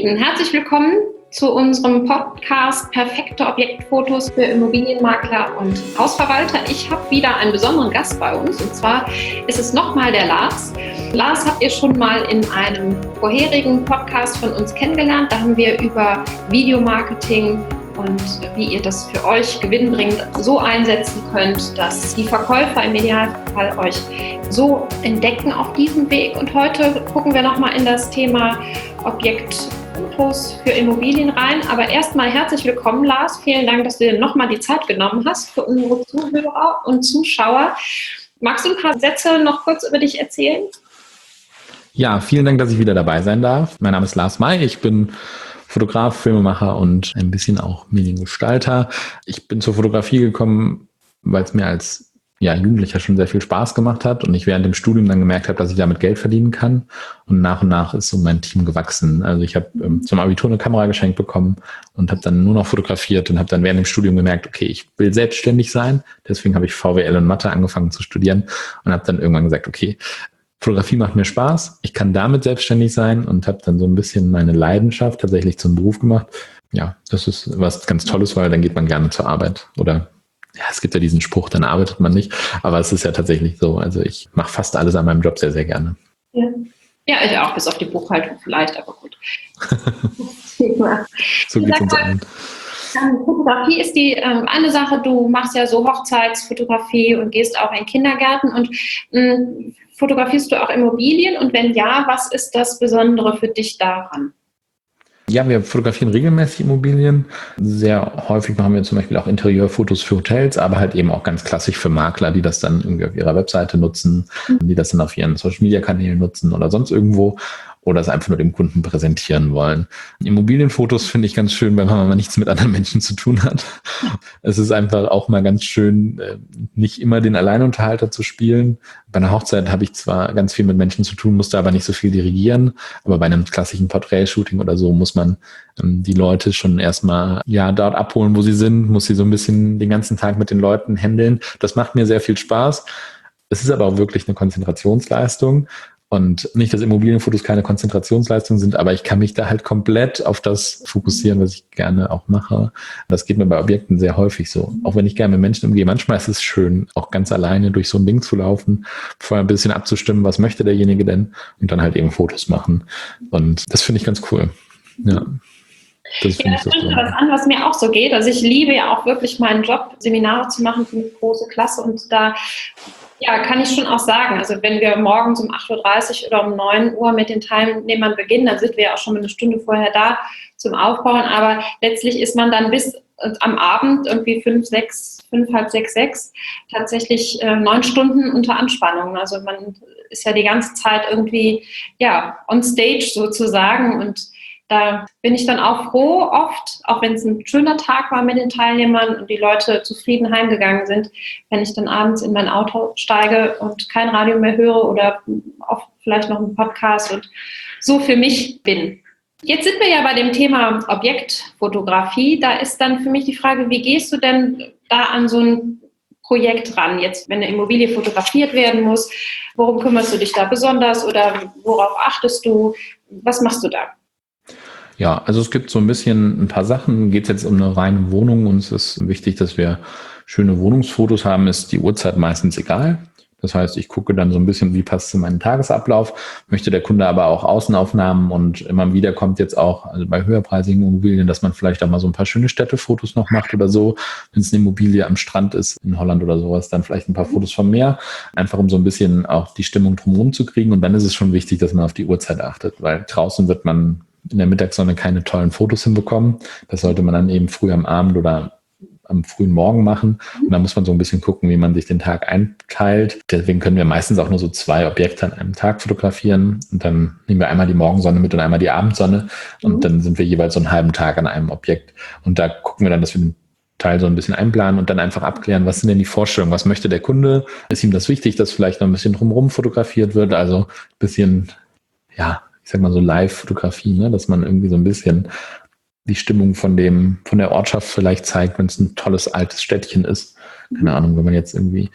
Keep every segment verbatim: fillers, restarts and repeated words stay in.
Lieben, herzlich willkommen zu unserem Podcast Perfekte Objektfotos für Immobilienmakler und Hausverwalter. Ich habe wieder einen besonderen Gast bei uns, und zwar ist es nochmal der Lars. Lars habt ihr schon mal in einem vorherigen Podcast von uns kennengelernt. Da haben wir über Videomarketing und wie ihr das für euch gewinnbringend so einsetzen könnt, dass die Verkäufer im Idealfall euch so entdecken auf diesem Weg. Und heute gucken wir nochmal in das Thema Objektfotos für Immobilien rein. Aber erstmal herzlich willkommen, Lars. Vielen Dank, dass du dir nochmal die Zeit genommen hast für unsere Zuhörer und Zuschauer. Magst du ein paar Sätze noch kurz über dich erzählen? Ja, vielen Dank, dass ich wieder dabei sein darf. Mein Name ist Lars May. Ich bin Fotograf, Filmemacher und ein bisschen auch Mediengestalter. Ich bin zur Fotografie gekommen, weil es mir als ja, Jugendlicher schon sehr viel Spaß gemacht hat und ich während dem Studium dann gemerkt habe, dass ich damit Geld verdienen kann. Und nach und nach ist so mein Team gewachsen. Also ich habe ähm, zum Abitur eine Kamera geschenkt bekommen und habe dann nur noch fotografiert und habe dann während dem Studium gemerkt, okay, ich will selbstständig sein. Deswegen habe ich V W L und Mathe angefangen zu studieren und habe dann irgendwann gesagt, okay, Fotografie macht mir Spaß, ich kann damit selbstständig sein und habe dann so ein bisschen meine Leidenschaft tatsächlich zum Beruf gemacht. Ja, das ist was ganz Tolles, weil dann geht man gerne zur Arbeit. Oder ja, es gibt ja diesen Spruch, dann arbeitet man nicht. Aber es ist ja tatsächlich so. Also ich mache fast alles an meinem Job sehr, sehr gerne. Ja, ja, ich auch, bis auf die Buchhaltung vielleicht, aber gut. So geht es uns allen. Fotografie ist die ähm, eine Sache, du machst ja so Hochzeitsfotografie und gehst auch in Kindergärten und mh, fotografierst du auch Immobilien und wenn ja, was ist das Besondere für dich daran? Ja, wir fotografieren regelmäßig Immobilien. Sehr häufig machen wir zum Beispiel auch Interieurfotos für Hotels, aber halt eben auch ganz klassisch für Makler, die das dann irgendwie auf ihrer Webseite nutzen, die das dann auf ihren Social-Media-Kanälen nutzen oder sonst irgendwo oder es einfach nur dem Kunden präsentieren wollen. Immobilienfotos finde ich ganz schön, wenn man mal nichts mit anderen Menschen zu tun hat. Es ist einfach auch mal ganz schön, nicht immer den Alleinunterhalter zu spielen. Bei einer Hochzeit habe ich zwar ganz viel mit Menschen zu tun, musste aber nicht so viel dirigieren, aber bei einem klassischen Porträtshooting oder so muss man ähm, die Leute schon erstmal ja dort abholen, wo sie sind, muss sie so ein bisschen den ganzen Tag mit den Leuten händeln. Das macht mir sehr viel Spaß. Es ist aber auch wirklich eine Konzentrationsleistung. Und nicht, dass Immobilienfotos keine Konzentrationsleistung sind, aber ich kann mich da halt komplett auf das fokussieren, was ich gerne auch mache. Das geht mir bei Objekten sehr häufig so. Auch wenn ich gerne mit Menschen umgehe. Manchmal ist es schön, auch ganz alleine durch so ein Ding zu laufen, vorher ein bisschen abzustimmen, was möchte derjenige denn und dann halt eben Fotos machen. Und das finde ich ganz cool. Ja. Das ja, das stimmt was an, was mir auch so geht. Also ich liebe ja auch wirklich meinen Job, Seminare zu machen für eine große Klasse und da ja, kann ich schon auch sagen. Also wenn wir morgens um acht Uhr dreißig oder um neun Uhr mit den Teilnehmern beginnen, dann sind wir ja auch schon eine Stunde vorher da zum Aufbauen. Aber letztlich ist man dann bis am Abend irgendwie fünf, sechs, fünf, halb sechs, sechs tatsächlich äh, neun Stunden unter Anspannung. Also man ist ja die ganze Zeit irgendwie ja on stage sozusagen und da bin ich dann auch froh, oft, auch wenn es ein schöner Tag war mit den Teilnehmern und die Leute zufrieden heimgegangen sind, wenn ich dann abends in mein Auto steige und kein Radio mehr höre oder oft vielleicht noch einen Podcast und so für mich bin. Jetzt sind wir ja bei dem Thema Objektfotografie. Da ist dann für mich die Frage, wie gehst du denn da an so ein Projekt ran? Jetzt, wenn eine Immobilie fotografiert werden muss, worum kümmerst du dich da besonders oder worauf achtest du? Was machst du da? Ja, also es gibt so ein bisschen ein paar Sachen. Geht es jetzt um eine reine Wohnung und es ist wichtig, dass wir schöne Wohnungsfotos haben, ist die Uhrzeit meistens egal. Das heißt, ich gucke dann so ein bisschen, wie passt zu meinem Tagesablauf, möchte der Kunde aber auch Außenaufnahmen und immer wieder kommt jetzt auch, also bei höherpreisigen Immobilien, dass man vielleicht auch mal so ein paar schöne Städtefotos noch macht oder so. Wenn es eine Immobilie am Strand ist, in Holland oder sowas, dann vielleicht ein paar Fotos vom Meer, einfach um so ein bisschen auch die Stimmung drumherum zu kriegen. Und dann ist es schon wichtig, dass man auf die Uhrzeit achtet, weil draußen wird man in der Mittagssonne keine tollen Fotos hinbekommen. Das sollte man dann eben früh am Abend oder am frühen Morgen machen. Und da muss man so ein bisschen gucken, wie man sich den Tag einteilt. Deswegen können wir meistens auch nur so zwei Objekte an einem Tag fotografieren. Und dann nehmen wir einmal die Morgensonne mit und einmal die Abendsonne. Und mhm. dann sind wir jeweils so einen halben Tag an einem Objekt. Und da gucken wir dann, dass wir den Teil so ein bisschen einplanen und dann einfach abklären, was sind denn die Vorstellungen, was möchte der Kunde? Ist ihm das wichtig, dass vielleicht noch ein bisschen drumherum fotografiert wird? Also ein bisschen, ja, ich sag mal so Live-Fotografie, ne? Dass man irgendwie so ein bisschen die Stimmung von dem, von der Ortschaft vielleicht zeigt, wenn es ein tolles altes Städtchen ist. Keine Ahnung, wenn man jetzt irgendwie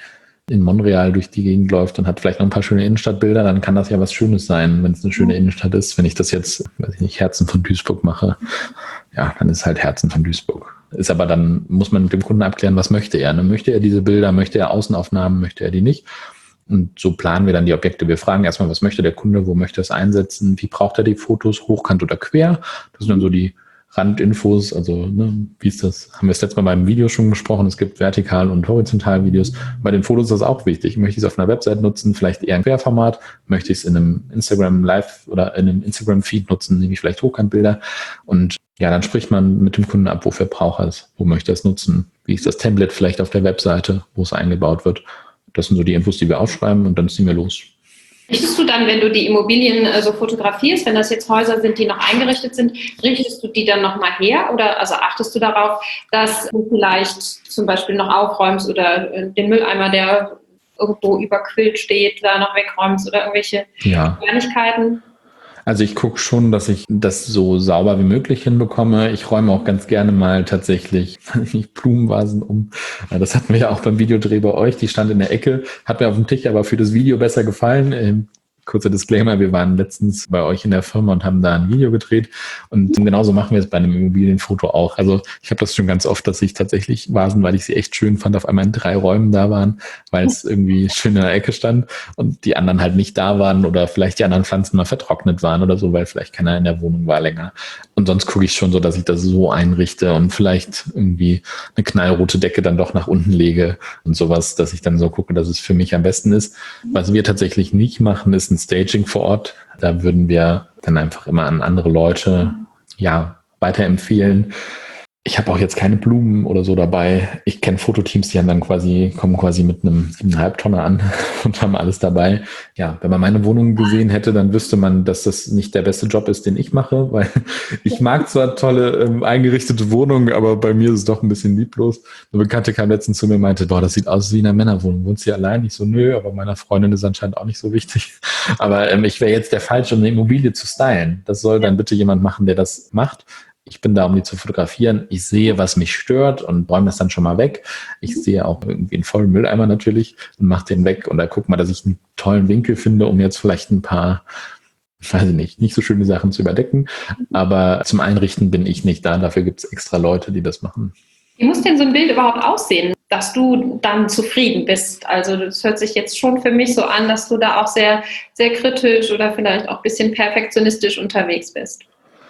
in Montreal durch die Gegend läuft und hat vielleicht noch ein paar schöne Innenstadtbilder, dann kann das ja was Schönes sein, wenn es eine schöne Innenstadt ist. Wenn ich das jetzt, weiß ich nicht, Herzen von Duisburg mache, ja, dann ist halt Herzen von Duisburg. Ist aber dann, muss man mit dem Kunden abklären, was möchte er? Ne? Möchte er diese Bilder, möchte er Außenaufnahmen, möchte er die nicht? Und so planen wir dann die Objekte. Wir fragen erstmal, was möchte der Kunde, wo möchte er es einsetzen, wie braucht er die Fotos, hochkant oder quer? Das sind dann so die Randinfos, also ne, wie ist das, haben wir das letzte Mal beim Video schon gesprochen, es gibt Vertikal- und Horizontal-Videos. Bei den Fotos ist das auch wichtig. Möchte ich es auf einer Website nutzen, vielleicht eher im Querformat? Möchte ich es in einem Instagram Live oder in einem Instagram-Feed nutzen, nehme ich vielleicht Hochkantbilder? Und ja, dann spricht man mit dem Kunden ab, wofür braucht er es, wo möchte er es nutzen, wie ist das Template vielleicht auf der Webseite, wo es eingebaut wird. Das sind so die Infos, die wir aufschreiben und dann ziehen wir los. Richtest du dann, wenn du die Immobilien äh, so fotografierst, wenn das jetzt Häuser sind, die noch eingerichtet sind, richtest du die dann nochmal her oder also achtest du darauf, dass du vielleicht zum Beispiel noch aufräumst oder äh, den Mülleimer, der irgendwo überquillt steht, da noch wegräumst oder irgendwelche ja. Kleinigkeiten? Also ich gucke schon, dass ich das so sauber wie möglich hinbekomme. Ich räume auch ganz gerne mal tatsächlich Blumenvasen um. Das hatten wir ja auch beim Videodreh bei euch. Die stand in der Ecke, hat mir auf dem Tisch aber für das Video besser gefallen. Kurzer Disclaimer, wir waren letztens bei euch in der Firma und haben da ein Video gedreht und genauso machen wir es bei einem Immobilienfoto auch. Also ich habe das schon ganz oft, dass ich tatsächlich Vasen, weil ich sie echt schön fand, auf einmal in drei Räumen da waren, weil es irgendwie schön in der Ecke stand und die anderen halt nicht da waren oder vielleicht die anderen Pflanzen mal vertrocknet waren oder so, weil vielleicht keiner in der Wohnung war länger. Und sonst gucke ich schon so, dass ich das so einrichte und vielleicht irgendwie eine knallrote Decke dann doch nach unten lege und sowas, dass ich dann so gucke, dass es für mich am besten ist. Was wir tatsächlich nicht machen, ist ein Staging vor Ort. Da würden wir dann einfach immer an andere Leute ja weiterempfehlen. Ich habe auch jetzt keine Blumen oder so dabei. Ich kenne Fototeams, die haben dann quasi, kommen quasi mit einem siebeneinhalb Tonner an und haben alles dabei. Ja, wenn man meine Wohnung gesehen hätte, dann wüsste man, dass das nicht der beste Job ist, den ich mache, weil ich mag zwar tolle ähm, eingerichtete Wohnungen, aber bei mir ist es doch ein bisschen lieblos. Eine Bekannte kam letztens zu mir und meinte, boah, das sieht aus wie in einer Männerwohnung. Wohnst du hier allein? Ich so, nö, aber meiner Freundin ist anscheinend auch nicht so wichtig. Aber ähm, ich wäre jetzt der Falsche, um eine Immobilie zu stylen. Das soll dann bitte jemand machen, der das macht. Ich bin da, um die zu fotografieren. Ich sehe, was mich stört und räume das dann schon mal weg. Ich sehe auch irgendwie einen vollen Mülleimer natürlich und mache den weg. Und da guck mal, dass ich einen tollen Winkel finde, um jetzt vielleicht ein paar, weiß ich nicht, nicht so schöne Sachen zu überdecken. Aber zum Einrichten bin ich nicht da. Dafür gibt es extra Leute, die das machen. Wie muss denn so ein Bild überhaupt aussehen, dass du dann zufrieden bist? Also das hört sich jetzt schon für mich so an, dass du da auch sehr, sehr kritisch oder vielleicht auch ein bisschen perfektionistisch unterwegs bist.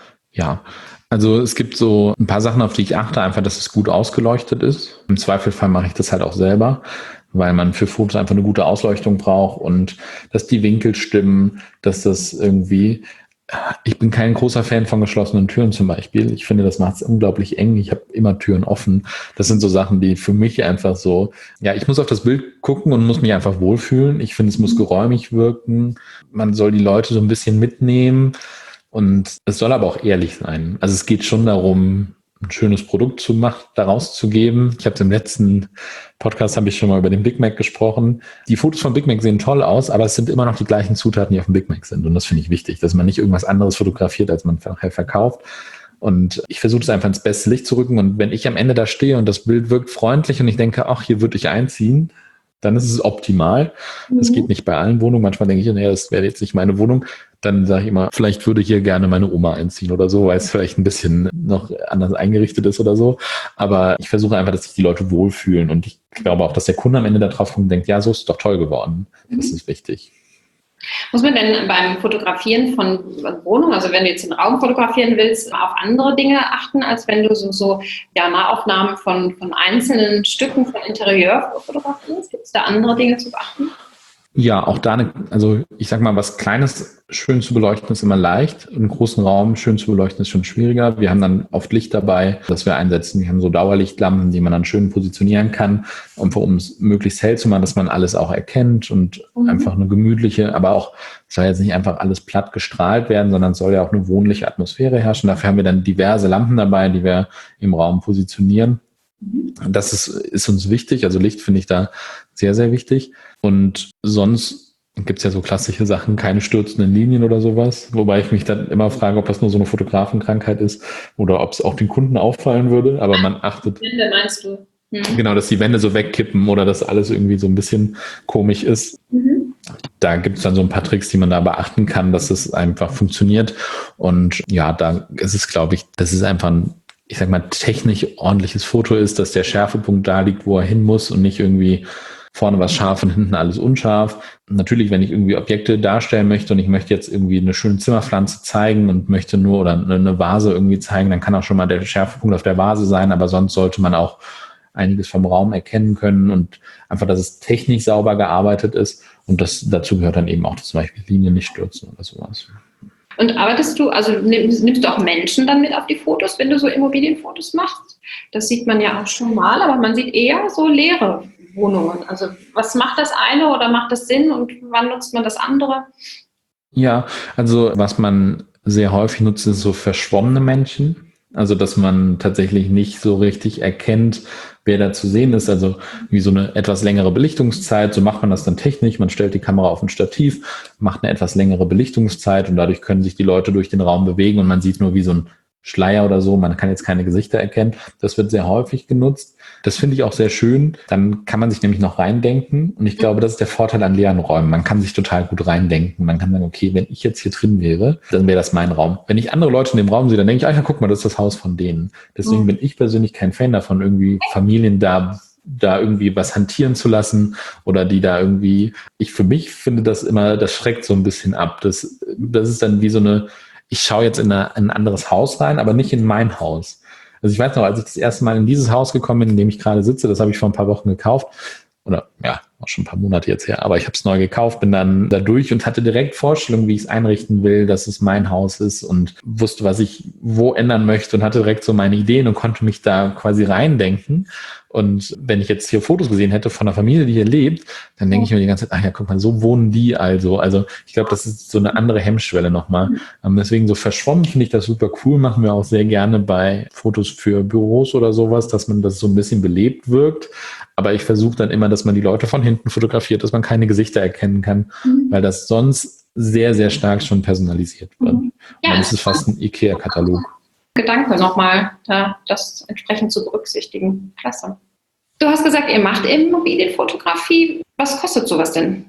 Ja, also es gibt so ein paar Sachen, auf die ich achte, einfach, dass es gut ausgeleuchtet ist. Im Zweifelfall mache ich das halt auch selber, weil man für Fotos einfach eine gute Ausleuchtung braucht und dass die Winkel stimmen, dass das irgendwie... Ich bin kein großer Fan von geschlossenen Türen zum Beispiel. Ich finde, das macht es unglaublich eng. Ich habe immer Türen offen. Das sind so Sachen, die für mich einfach so, ja, ich muss auf das Bild gucken und muss mich einfach wohlfühlen. Ich finde, es muss geräumig wirken. Man soll die Leute so ein bisschen mitnehmen und es soll aber auch ehrlich sein. Also es geht schon darum, ein schönes Produkt zu machen, daraus zu geben. Ich habe im letzten Podcast habe ich schon mal über den Big Mac gesprochen. Die Fotos von Big Mac sehen toll aus, aber es sind immer noch die gleichen Zutaten, die auf dem Big Mac sind. Und das finde ich wichtig, dass man nicht irgendwas anderes fotografiert, als man nachher verkauft. Und ich versuche es einfach ins beste Licht zu rücken. Und wenn ich am Ende da stehe und das Bild wirkt freundlich und ich denke, ach, hier würde ich einziehen, dann ist es optimal. Das mhm. geht nicht bei allen Wohnungen. Manchmal denke ich, naja, das wäre jetzt nicht meine Wohnung. Dann sage ich immer, vielleicht würde hier gerne meine Oma einziehen oder so, weil es vielleicht ein bisschen noch anders eingerichtet ist oder so. Aber ich versuche einfach, dass sich die Leute wohlfühlen. Und ich glaube auch, dass der Kunde am Ende da drauf kommt und denkt, ja, so ist es doch toll geworden. Das mhm. ist wichtig. Muss man denn beim Fotografieren von Wohnungen, also wenn du jetzt einen Raum fotografieren willst, auf andere Dinge achten, als wenn du so, so ja, Nahaufnahmen von, von einzelnen Stücken von Interieur fotografierst? Gibt es da andere Dinge zu beachten? Ja, auch da, eine, also ich sag mal, was Kleines schön zu beleuchten ist immer leicht. Einen großen Raum schön zu beleuchten ist schon schwieriger. Wir haben dann oft Licht dabei, das wir einsetzen. Wir haben so Dauerlichtlampen, die man dann schön positionieren kann, einfach um es möglichst hell zu machen, dass man alles auch erkennt und mhm. einfach eine gemütliche, aber auch, es soll jetzt nicht einfach alles platt gestrahlt werden, sondern es soll ja auch eine wohnliche Atmosphäre herrschen. Dafür haben wir dann diverse Lampen dabei, die wir im Raum positionieren. Das ist, ist uns wichtig, also Licht finde ich da sehr, sehr wichtig. Und sonst gibt es ja so klassische Sachen, keine stürzenden Linien oder sowas, wobei ich mich dann immer frage, ob das nur so eine Fotografenkrankheit ist oder ob es auch den Kunden auffallen würde, aber man achtet... Blende meinst du? Mhm. Genau, dass die Wände so wegkippen oder dass alles irgendwie so ein bisschen komisch ist. Mhm. Da gibt es dann so ein paar Tricks, die man da beachten kann, dass es einfach funktioniert. Und ja, da ist es, glaube ich, das ist einfach ein, ich sag mal, technisch ordentliches Foto ist, dass der Schärfepunkt da liegt, wo er hin muss und nicht irgendwie vorne was scharf und hinten alles unscharf. Natürlich, wenn ich irgendwie Objekte darstellen möchte und ich möchte jetzt irgendwie eine schöne Zimmerpflanze zeigen und möchte nur oder eine Vase irgendwie zeigen, dann kann auch schon mal der Schärfepunkt auf der Vase sein, aber sonst sollte man auch einiges vom Raum erkennen können und einfach, dass es technisch sauber gearbeitet ist. Und das dazu gehört dann eben auch zum Beispiel Linien nicht stürzen oder sowas. Und arbeitest du, also nimmst, nimmst du auch Menschen dann mit auf die Fotos, wenn du so Immobilienfotos machst? Das sieht man ja auch schon mal, aber man sieht eher so leere Wohnungen. Also was macht das eine oder macht das Sinn und wann nutzt man das andere? Ja, also was man sehr häufig nutzt, ist so verschwommene Menschen. Also dass man tatsächlich nicht so richtig erkennt, wer da zu sehen ist. Also wie so eine etwas längere Belichtungszeit. So macht man das dann technisch. Man stellt die Kamera auf ein Stativ, macht eine etwas längere Belichtungszeit und dadurch können sich die Leute durch den Raum bewegen und man sieht nur wie so ein Schleier oder so. Man kann jetzt keine Gesichter erkennen. Das wird sehr häufig genutzt. Das finde ich auch sehr schön. Dann kann man sich nämlich noch reindenken. Und ich glaube, das ist der Vorteil an leeren Räumen. Man kann sich total gut reindenken. Man kann sagen, okay, wenn ich jetzt hier drin wäre, dann wäre das mein Raum. Wenn ich andere Leute in dem Raum sehe, dann denke ich, ach ja, guck mal, das ist das Haus von denen. Deswegen bin ich persönlich kein Fan davon, irgendwie Familien da da irgendwie was hantieren zu lassen oder die da irgendwie, ich für mich finde das immer, das schreckt so ein bisschen ab. Das, das ist dann wie so eine, ich schaue jetzt in, eine, in ein anderes Haus rein, aber nicht in mein Haus. Also ich weiß noch, als ich das erste Mal in dieses Haus gekommen bin, in dem ich gerade sitze, das habe ich vor ein paar Wochen gekauft, oder ja, auch schon ein paar Monate jetzt her, aber ich habe es neu gekauft, bin dann da durch und hatte direkt Vorstellungen, wie ich es einrichten will, dass es mein Haus ist und wusste, was ich wo ändern möchte und hatte direkt so meine Ideen und konnte mich da quasi reindenken. Und wenn ich jetzt hier Fotos gesehen hätte von einer Familie, die hier lebt, dann denke ich mir die ganze Zeit, ach ja, guck mal, so wohnen die also. Also ich glaube, das ist so eine andere Hemmschwelle nochmal. Ähm, deswegen so verschwommen finde ich das super cool, machen wir auch sehr gerne bei Fotos für Büros oder sowas, dass man das so ein bisschen belebt wirkt. Aber ich versuche dann immer, dass man die Leute von hinten fotografiert, dass man keine Gesichter erkennen kann, mhm. weil das sonst sehr, sehr stark schon personalisiert wird. Mhm. Ja, dann ist es fast ein IKEA-Katalog. Gedanke nochmal, da das entsprechend zu berücksichtigen. Klasse. Du hast gesagt, ihr macht Immobilienfotografie. Was kostet sowas denn?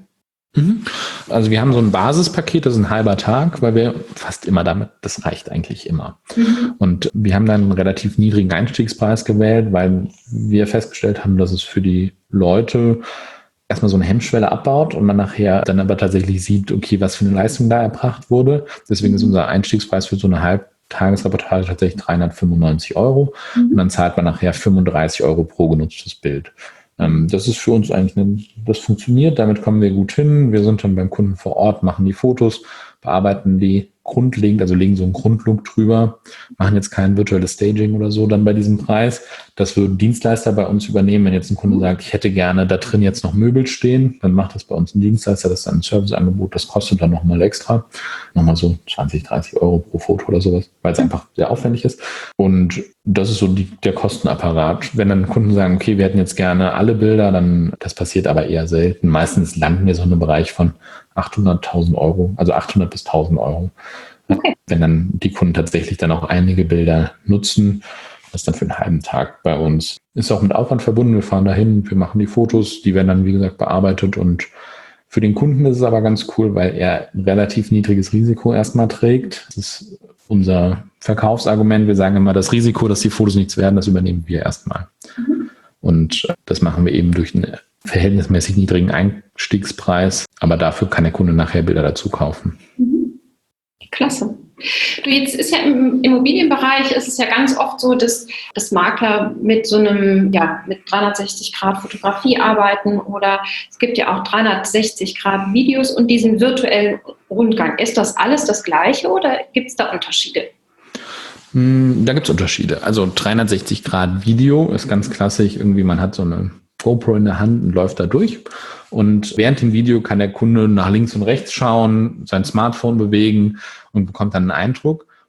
Also wir haben so ein Basispaket, das ist ein halber Tag, weil wir fast immer damit, das reicht eigentlich immer. Mhm. Und wir haben dann einen relativ niedrigen Einstiegspreis gewählt, weil wir festgestellt haben, dass es für die Leute erstmal so eine Hemmschwelle abbaut und man nachher dann aber tatsächlich sieht, okay, was für eine Leistung da erbracht wurde. Deswegen ist unser Einstiegspreis für so eine Halbtagesreportage tatsächlich dreihundertfünfundneunzig Euro. Mhm. Und dann zahlt man nachher fünfunddreißig Euro pro genutztes Bild. Das ist für uns eigentlich, eine, das funktioniert, damit kommen wir gut hin. Wir sind dann beim Kunden vor Ort, machen die Fotos, bearbeiten die grundlegend, also legen so einen Grundlook drüber, machen jetzt kein virtuelles Staging oder so dann bei diesem Preis. Das würden Dienstleister bei uns übernehmen. Wenn jetzt ein Kunde sagt, ich hätte gerne da drin jetzt noch Möbel stehen, dann macht das bei uns ein Dienstleister, das ist dann ein Serviceangebot, das kostet dann nochmal extra. Nochmal so zwanzig, dreißig Euro pro Foto oder sowas, weil es einfach sehr aufwendig ist. Und das ist so die, der Kostenapparat. Wenn dann Kunden sagen, okay, wir hätten jetzt gerne alle Bilder, dann, das passiert aber eher selten. Meistens landen wir so in einem Bereich von achthunderttausend Euro, also achthundert bis tausend Euro. Okay. Wenn dann die Kunden tatsächlich dann auch einige Bilder nutzen, das ist dann für einen halben Tag bei uns. Ist auch mit Aufwand verbunden. Wir fahren dahin, wir machen die Fotos, die werden dann, wie gesagt, bearbeitet und für den Kunden ist es aber ganz cool, weil er ein relativ niedriges Risiko erstmal trägt. Das ist unser Verkaufsargument. Wir sagen immer, das Risiko, dass die Fotos nichts werden, das übernehmen wir erstmal. Mhm. Und das machen wir eben durch einen verhältnismäßig niedrigen Einstiegspreis. Aber dafür kann der Kunde nachher Bilder dazu kaufen. Mhm. Klasse. Du, jetzt ist ja im Immobilienbereich ist es ja ganz oft so, dass, dass Makler mit so einem, ja, mit dreihundertsechzig Grad Fotografie arbeiten oder es gibt ja auch dreihundertsechzig Grad Videos und diesen virtuellen Rundgang. Ist das alles das Gleiche oder gibt es da Unterschiede? Da gibt es Unterschiede. Also dreihundertsechzig Grad Video ist ganz klassisch. Irgendwie man hat so eine GoPro in der Hand und läuft da durch. Und während dem Video kann der Kunde nach links und rechts schauen, sein Smartphone bewegen und bekommt dann einen Eindruck.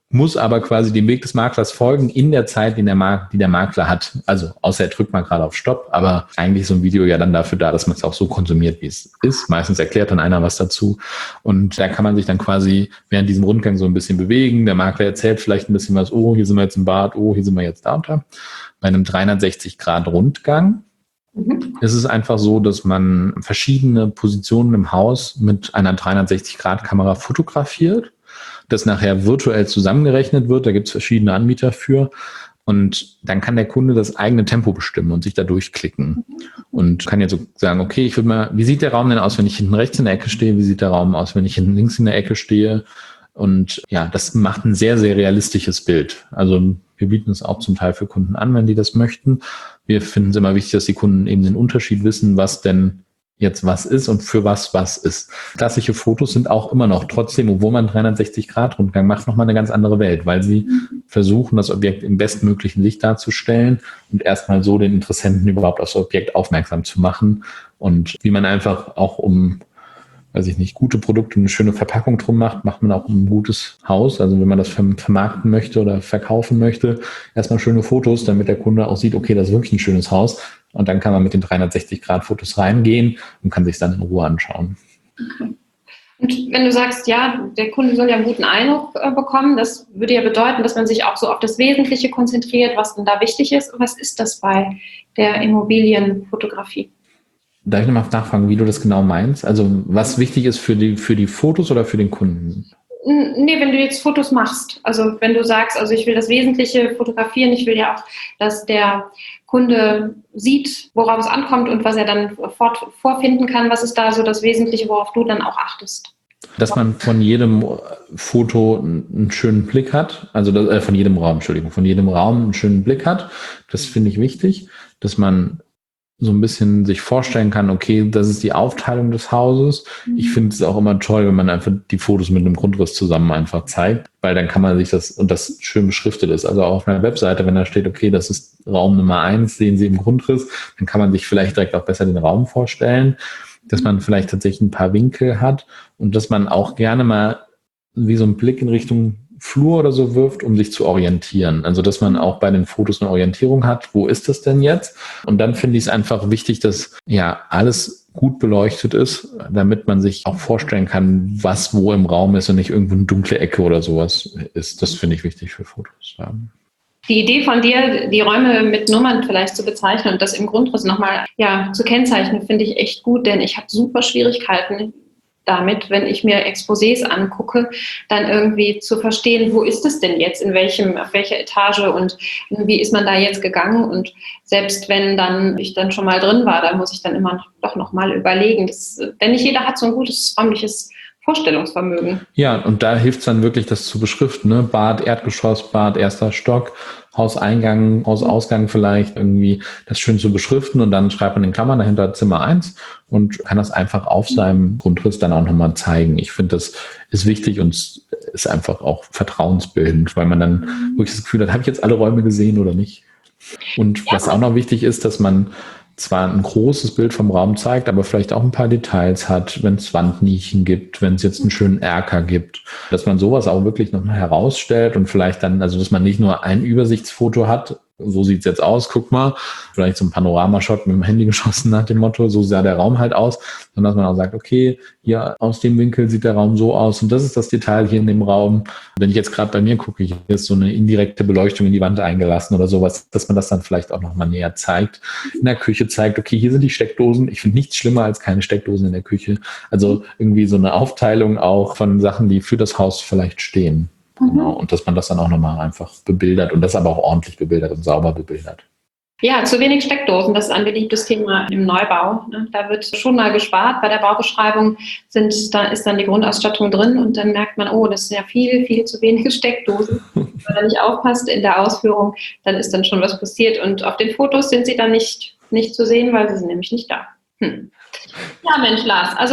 muss aber quasi dem Weg des Maklers folgen in der Zeit, die der, Mak- die der Makler hat. Also außer er drückt mal gerade auf Stopp, aber eigentlich ist so ein Video ja dann dafür da, dass man es auch so konsumiert, wie es ist. Meistens erklärt dann einer was dazu und da kann man sich dann quasi während diesem Rundgang so ein bisschen bewegen. Der Makler erzählt vielleicht ein bisschen was, oh, hier sind wir jetzt im Bad, oh, hier sind wir jetzt da und da. Bei einem dreihundertsechzig Grad Rundgang mhm. ist es einfach so, dass man verschiedene Positionen im Haus mit einer dreihundertsechzig Grad Kamera fotografiert, das nachher virtuell zusammengerechnet wird. Da gibt es verschiedene Anbieter für. Und dann kann der Kunde das eigene Tempo bestimmen und sich da durchklicken. Und kann jetzt so sagen, okay, ich würde mal, wie sieht der Raum denn aus, wenn ich hinten rechts in der Ecke stehe? Wie sieht der Raum aus, wenn ich hinten links in der Ecke stehe? Und ja, das macht ein sehr, sehr realistisches Bild. Also wir bieten es auch zum Teil für Kunden an, wenn die das möchten. Wir finden es immer wichtig, dass die Kunden eben den Unterschied wissen, was denn jetzt was ist und für was was ist. Klassische Fotos sind auch immer noch trotzdem, obwohl man dreihundertsechzig Grad Rundgang macht, nochmal eine ganz andere Welt, weil sie versuchen, das Objekt im bestmöglichen Licht darzustellen und erstmal so den Interessenten überhaupt auf das Objekt aufmerksam zu machen und wie man einfach auch um, weiß ich nicht, gute Produkte, eine schöne Verpackung drum macht, macht man auch um ein gutes Haus. Also wenn man das vermarkten möchte oder verkaufen möchte, erstmal schöne Fotos, damit der Kunde auch sieht, okay, das ist wirklich ein schönes Haus. Und dann kann man mit den dreihundertsechzig Grad Fotos reingehen und kann sich dann in Ruhe anschauen. Okay. Und wenn du sagst, ja, der Kunde soll ja einen guten Eindruck äh, bekommen, das würde ja bedeuten, dass man sich auch so auf das Wesentliche konzentriert, was denn da wichtig ist. Was ist das bei der Immobilienfotografie? Darf ich nochmal nachfragen, wie du das genau meinst? Also was wichtig ist für die, für die Fotos oder für den Kunden? Nee, wenn du jetzt Fotos machst, also wenn du sagst, also ich will das Wesentliche fotografieren, ich will ja auch, dass der Kunde sieht, worauf es ankommt und was er dann fort, vorfinden kann, was ist da so das Wesentliche, worauf du dann auch achtest? Dass man von jedem Foto einen schönen Blick hat, also das, äh, von jedem Raum, Entschuldigung, von jedem Raum einen schönen Blick hat, das finde ich wichtig, dass man so ein bisschen sich vorstellen kann, okay, das ist die Aufteilung des Hauses. Ich finde es auch immer toll, wenn man einfach die Fotos mit einem Grundriss zusammen einfach zeigt, weil dann kann man sich das, und das schön beschriftet ist, also auch auf einer Webseite, wenn da steht, okay, das ist Raum Nummer eins, sehen Sie im Grundriss, dann kann man sich vielleicht direkt auch besser den Raum vorstellen, dass man vielleicht tatsächlich ein paar Winkel hat und dass man auch gerne mal wie so einen Blick in Richtung Flur oder so wirft, um sich zu orientieren. Also, dass man auch bei den Fotos eine Orientierung hat. Wo ist das denn jetzt? Und dann finde ich es einfach wichtig, dass ja alles gut beleuchtet ist, damit man sich auch vorstellen kann, was wo im Raum ist und nicht irgendwo eine dunkle Ecke oder sowas ist. Das finde ich wichtig für Fotos. Ja. Die Idee von dir, die Räume mit Nummern vielleicht zu bezeichnen und das im Grundriss nochmal ja, zu kennzeichnen, finde ich echt gut, denn ich habe super Schwierigkeiten damit, wenn ich mir Exposés angucke, dann irgendwie zu verstehen, wo ist es denn jetzt, in welchem, auf welcher Etage und wie ist man da jetzt gegangen und selbst wenn dann ich dann schon mal drin war, da muss ich dann immer noch, doch noch mal überlegen, das, denn nicht jeder hat so ein gutes räumliches Vorstellungsvermögen. Ja, und da hilft es dann wirklich, das zu beschriften, ne? Bad, Erdgeschoss, Bad, erster Stock, Hauseingang, Hausausgang vielleicht irgendwie das schön zu beschriften und dann schreibt man in Klammern dahinter Zimmer eins und kann das einfach auf seinem Grundriss dann auch nochmal zeigen. Ich finde, das ist wichtig und ist einfach auch vertrauensbildend, weil man dann wirklich das Gefühl hat, habe ich jetzt alle Räume gesehen oder nicht? Und was auch noch wichtig ist, dass man zwar ein großes Bild vom Raum zeigt, aber vielleicht auch ein paar Details hat, wenn es Wandnischen gibt, wenn es jetzt einen schönen Erker gibt, dass man sowas auch wirklich nochmal herausstellt und vielleicht dann, also dass man nicht nur ein Übersichtsfoto hat, so sieht's jetzt aus, guck mal, vielleicht so ein Panoramashot mit dem Handy geschossen nach dem Motto, so sah der Raum halt aus, sondern dass man auch sagt, okay, hier aus dem Winkel sieht der Raum so aus und das ist das Detail hier in dem Raum. Wenn ich jetzt gerade bei mir gucke, hier ist so eine indirekte Beleuchtung in die Wand eingelassen oder sowas, dass man das dann vielleicht auch nochmal näher zeigt. In der Küche zeigt, okay, hier sind die Steckdosen. Ich finde nichts schlimmer als keine Steckdosen in der Küche. Also irgendwie so eine Aufteilung auch von Sachen, die für das Haus vielleicht stehen. Genau, und dass man das dann auch nochmal einfach bebildert und das aber auch ordentlich bebildert und sauber bebildert. Ja, zu wenig Steckdosen, das ist ein beliebtes Thema im Neubau. Da wird schon mal gespart. Bei der Baubeschreibung sind, da ist dann die Grundausstattung drin und dann merkt man, oh, das sind ja viel, viel zu wenige Steckdosen. Wenn man nicht aufpasst in der Ausführung, dann ist dann schon was passiert. Und auf den Fotos sind sie dann nicht, nicht zu sehen, weil sie sind nämlich nicht da. Hm. Ja, Mensch, Lars, also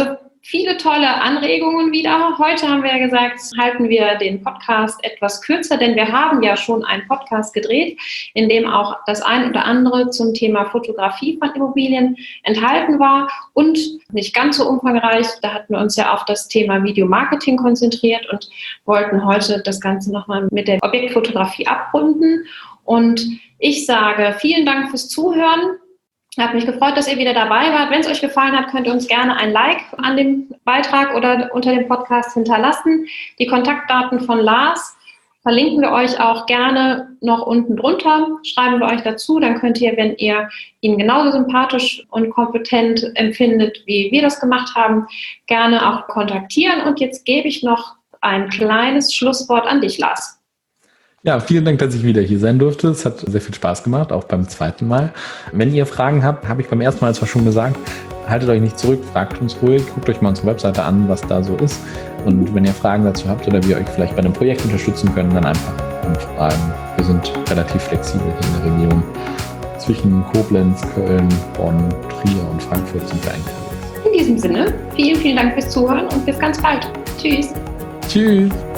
viele tolle Anregungen wieder. Heute haben wir ja gesagt, halten wir den Podcast etwas kürzer, denn wir haben ja schon einen Podcast gedreht, in dem auch das ein oder andere zum Thema Fotografie von Immobilien enthalten war und nicht ganz so umfangreich. Da hatten wir uns ja auf das Thema Videomarketing konzentriert und wollten heute das Ganze nochmal mit der Objektfotografie abrunden. Und ich sage vielen Dank fürs Zuhören. Hat mich gefreut, dass ihr wieder dabei wart. Wenn es euch gefallen hat, könnt ihr uns gerne ein Like an dem Beitrag oder unter dem Podcast hinterlassen. Die Kontaktdaten von Lars verlinken wir euch auch gerne noch unten drunter. Schreiben wir euch dazu. Dann könnt ihr, wenn ihr ihn genauso sympathisch und kompetent empfindet, wie wir das gemacht haben, gerne auch kontaktieren. Und jetzt gebe ich noch ein kleines Schlusswort an dich, Lars. Ja, vielen Dank, dass ich wieder hier sein durfte. Es hat sehr viel Spaß gemacht, auch beim zweiten Mal. Wenn ihr Fragen habt, habe ich beim ersten Mal zwar schon gesagt, haltet euch nicht zurück, fragt uns ruhig, guckt euch mal unsere Webseite an, was da so ist. Und wenn ihr Fragen dazu habt oder wir euch vielleicht bei einem Projekt unterstützen können, dann einfach anfragen. Wir sind relativ flexibel hier in der Region. Zwischen Koblenz, Köln, Bonn, Trier und Frankfurt sind wir eigentlich. In diesem Sinne, vielen, vielen Dank fürs Zuhören und bis ganz bald. Tschüss. Tschüss.